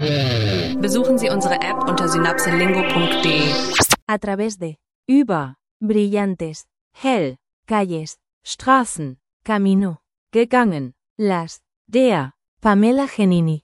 Besuchen Sie unsere App unter synapselingo.de. A través de, über, brillantes, hell, calles, Straßen, camino, gegangen, las, der, Pamela Genini,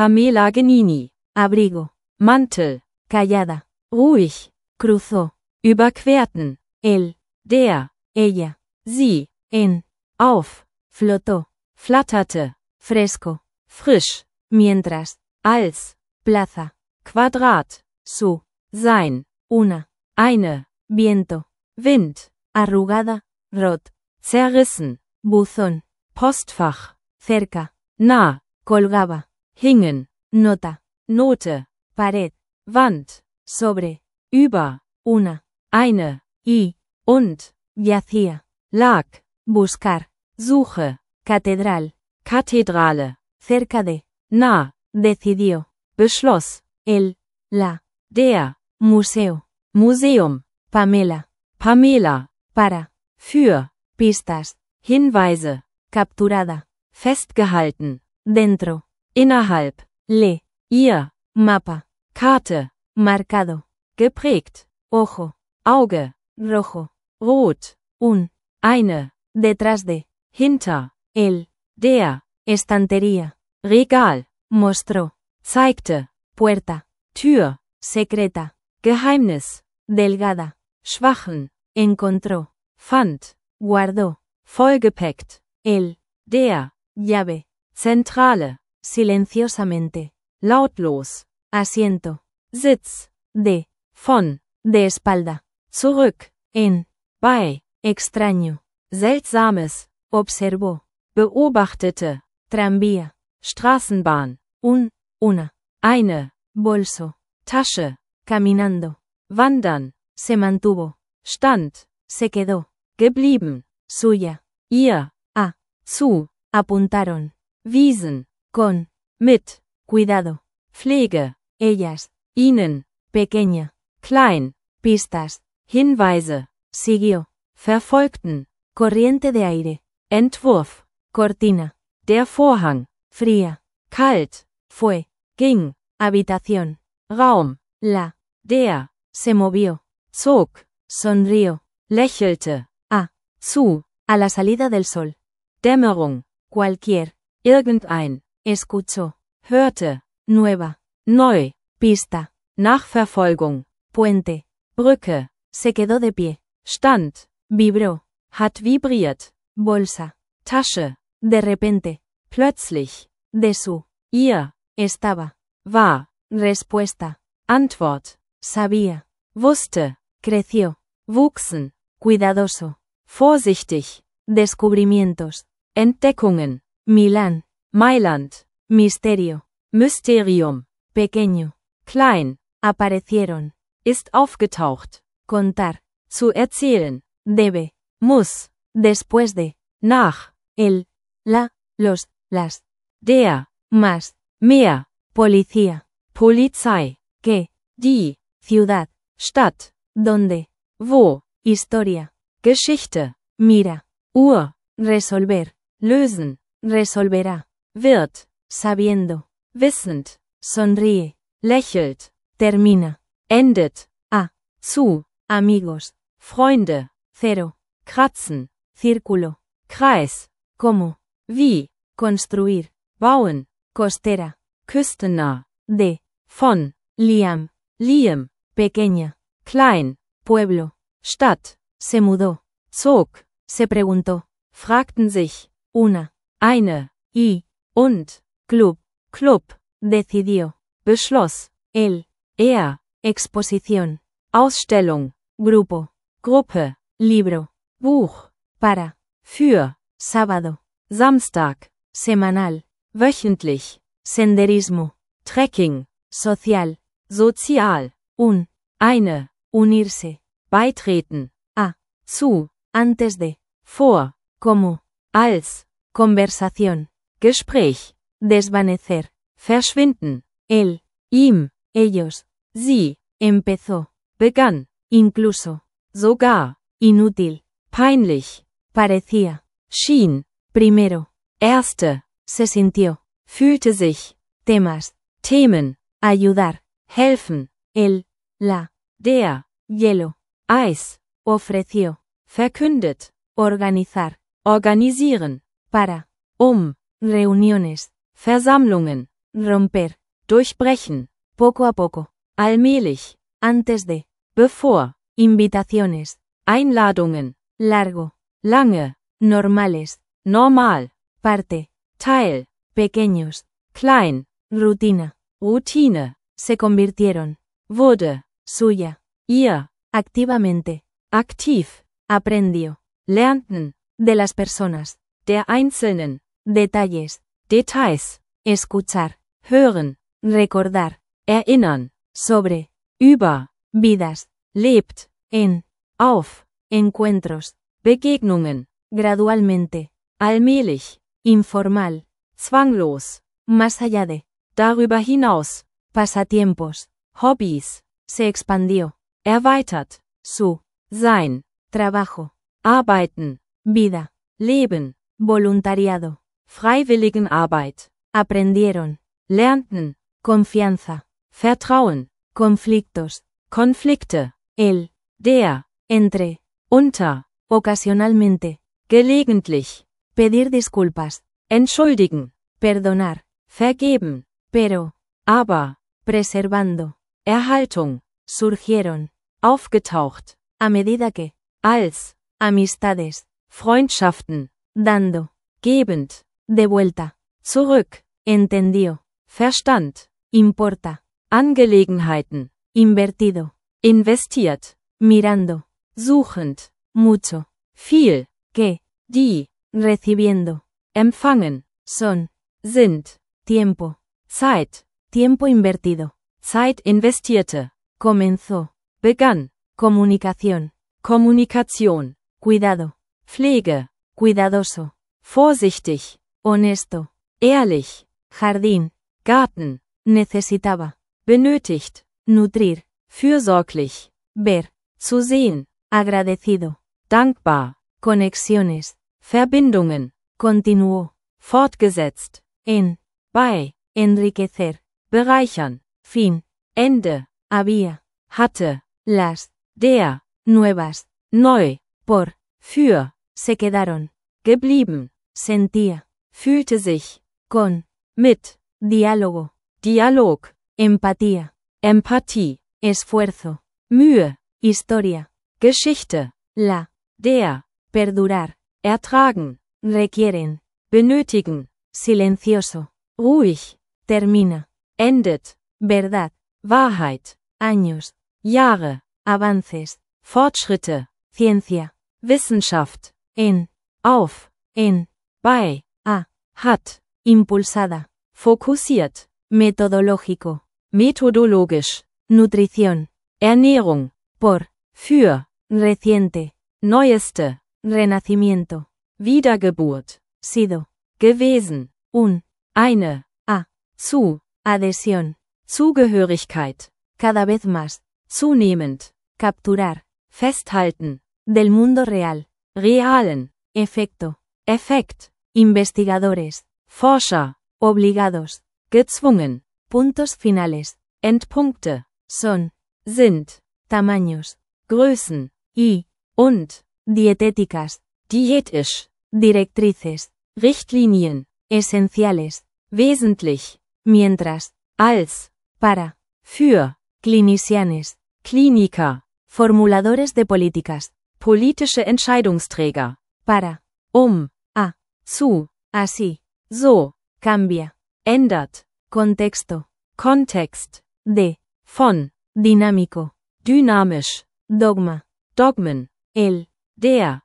abrigo, Mantel, callada, ruhig, cruzó, überquerten, él, der, ella, sie, en, auf, flotó, flatterte, fresco, frisch, mientras, als, plaza, Quadrat, su, sein, una, eine, viento, Wind, arrugada, rot, zerrissen, buzón, Postfach, cerca, nah, colgaba, hingen, nota, Note, pared, Wand, sobre, über, una, eine, y, und, yacía, lag, buscar, Suche, catedral, Kathedrale, cerca de, nah, decidió, beschloss, el, la, der, museo, Museum, Pamela, Pamela, para, für, pistas, Hinweise, capturada, festgehalten, dentro, innerhalb, le, ihr, mapa, Karte, marcado, geprägt, ojo, Auge, rojo, rot, un, eine, detrás de, hinter, el, der, estantería, Regal, mostró, zeigte, puerta, Tür, secreta, Geheimnis, delgada, schwachen, encontró, fand, guardó, vollgepackt, el, der, llave, Zentrale, silenciosamente, lautlos, asiento, Sitz, de, von, de espalda, zurück, en, bei, extraño, Seltsames, observó, beobachtete, tranvía, Straßenbahn, una, eine, bolso, Tasche, caminando, wandern, se mantuvo, stand, se quedó, geblieben, suya, ihr, a, zu, apuntaron, wiesen, con, mit, cuidado, Pflege, ellas, ihnen, pequeña, klein, pistas, Hinweise, siguió, verfolgten, corriente de aire, Entwurf, cortina, der Vorhang, fría, kalt, fue, ging, habitación, Raum, la, der, se movió, zog, sonrió, lächelte, a, zu, a la salida del sol, Dämmerung, cualquier, irgendein, escuchó, hörte, nueva, neu, pista, Nachverfolgung, puente, Brücke, se quedó de pie, stand, vibró, hat vibriert, bolsa, Tasche, de repente, plötzlich, de su, ihr, estaba, war, respuesta, Antwort, sabía, wusste, creció, wuchsen, cuidadoso, vorsichtig, descubrimientos, Entdeckungen, Milán, Mailand, misterio, Mysterium, pequeño, klein, aparecieron, ist aufgetaucht, contar, zu erzählen, debe, muss, después de, nach, el, la, los, las, der, más, mehr, policía, Polizei, qué, die, ciudad, Stadt, dónde, wo, historia, Geschichte, mira, Uhr, resolver, lösen, resolverá, wird, sabiendo, wissend, sonríe, lächelt, termina, endet, a, zu, amigos, Freunde, cero, kratzen, círculo, Kreis, cómo, wie, construir, bauen, costera, küstennah, de, von, Liam, Liem, pequeña, klein, pueblo, Stadt, se mudó, zog, se preguntó, fragten sich, una, eine, y, und, club, decidió, beschloss, él, exposición, Ausstellung, grupo, Gruppe, libro, Buch, para, für, sábado, Samstag, semanal, wöchentlich, senderismo, Trekking, social, sozial, eine, unirse, beitreten, a, zu, antes de, vor, como, als, conversación, Gespräch, desvanecer, verschwinden, él, ihm, ellos, sie, empezó, begann, incluso, sogar, inútil, peinlich, parecía, schien, primero, erste, se sintió, fühlte sich, temas, Themen, ayudar, helfen, el, la, der, hielo, Eis, ofreció, verkündet, organizar, organisieren, para, reuniones, Versammlungen, romper, durchbrechen, poco a poco, allmählich, antes de, bevor, invitaciones, Einladungen, largo, lange, normales, normal, parte, Teil, pequeños, klein, rutina, Routine, se convirtieron, wurde, suya, ihr, activamente, aktiv, aprendió, lernten, de las personas, der Einzelnen, detalles, Details, escuchar, hören, recordar, erinnern, sobre, über, vidas, lebt, en, auf, encuentros, Begegnungen, gradualmente, allmählich, informal, zwanglos, más allá de, darüber hinaus, pasatiempos, Hobbys, se expandió, erweitert, su, sein, trabajo, arbeiten, vida, leben, voluntariado, Freiwilligenarbeit, aprendieron, lernten, confianza, Vertrauen, conflictos, Konflikte, el, der, entre, unter, ocasionalmente, gelegentlich, pedir disculpas, entschuldigen, perdonar, vergeben, pero, aber, preservando, Erhaltung, surgieron, aufgetaucht, a medida que, als, amistades, Freundschaften, dando, gebend, de vuelta, zurück, entendió, Verstand, importa, Angelegenheiten, invertido, investiert, mirando, suchend, mucho, viel, que, die, recibiendo, empfangen, son, sind, tiempo, Zeit, tiempo invertido, Zeit investierte, comenzó, begann, comunicación, Kommunikation, cuidado, Pflege, cuidadoso, vorsichtig, honesto, ehrlich, jardín, Garten, necesitaba, benötigt, nutrir, fürsorglich, ver, zu sehen, agradecido, dankbar, conexiones, Verbindungen, continuó, fortgesetzt, en, bei, enriquecer, bereichern, fin, Ende, había, hatte, las, der, nuevas, neu, por, für, se quedaron, geblieben, sentía, fühlte sich, con, mit, diálogo, Dialog, empatía, Empathie, esfuerzo, Mühe, historia, Geschichte, la, der, perdurar, ertragen, requieren, benötigen, silencioso, ruhig, termina, endet, verdad, Wahrheit, años, Jahre, avances, Fortschritte, ciencia, Wissenschaft, en, auf, en, bei, a, hat, impulsada, fokussiert, metodológico, methodologisch, nutrición, Ernährung, por, für, reciente, neueste, renacimiento, Wiedergeburt, sido, gewesen, un, eine, a, zu, adhesión, Zugehörigkeit, cada vez más, zunehmend, capturar, festhalten, del mundo real, realen, efecto, Effekt, investigadores, Forscher, obligados, gezwungen, puntos finales, Endpunkte, son, sind, tamaños, Größen, y, und, dietéticas, diätisch, directrices, Richtlinien, esenciales, wesentlich, mientras, als, para, für, clinicianes, Kliniker, formuladores de políticas, politische Entscheidungsträger, para, a, zu, así, so, cambia, ändert, contexto, Kontext, de, von, dinámico, dynamisch, dogma, Dogmen, el, der,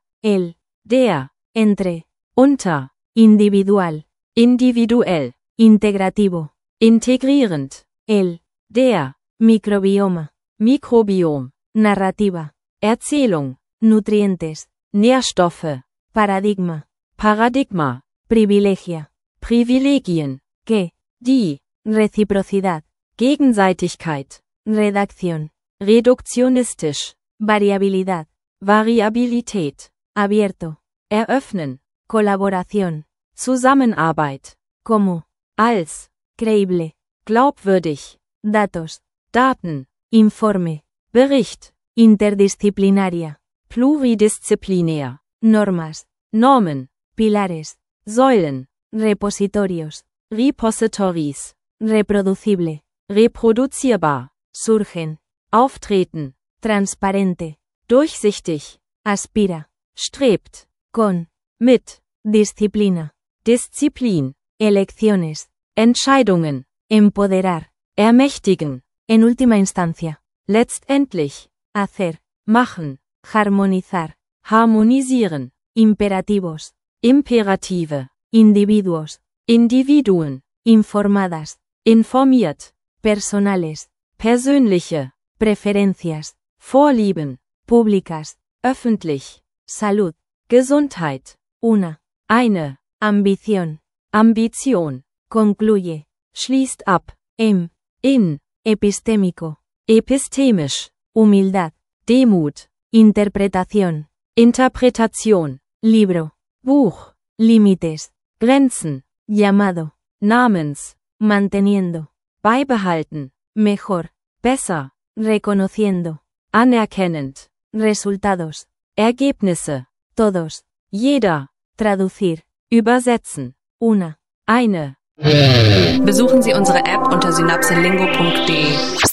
entre, unter, individual, individuell, integrativo, integrierend, el, der, microbioma, Mikrobiom, narrativa, Erzählung, nutrientes, Nährstoffe, paradigma, Paradigma, privilegia, Privilegien, que, die, reciprocidad, Gegenseitigkeit, redacción, reduktionistisch, variabilidad, Variabilität, abierto, eröffnen, colaboración, Zusammenarbeit, como, als, creíble, glaubwürdig, datos, Daten, informe, Bericht, interdisciplinaria, pluridisziplinär, normas, Normen, pilares, Säulen, repositorios, Repositories, reproducible, reproduzierbar, surgen, auftreten, transparente, durchsichtig, aspira, strebt, con, mit, disciplina, Disziplin, elecciones, Entscheidungen, empoderar, ermächtigen, en última instancia, letztendlich, hacer, machen, harmonizar, harmonisieren, imperativos, Imperative, individuos, Individuen, informadas, informiert, personales, persönliche, preferencias, Vorlieben, públicas, öffentlich, salud, Gesundheit, una, eine, ambición, Ambition, concluye, schließt ab, in, epistémico, epistemisch, humildad, Demut, interpretación, Interpretation, libro, Buch, límites, Grenzen, llamado, Namens, manteniendo, beibehalten, mejor, besser, reconociendo, anerkennend, resultados, Ergebnisse, todos, jeder, traducir, übersetzen, una. eine. Besuchen Sie unsere App unter synapselingo.de.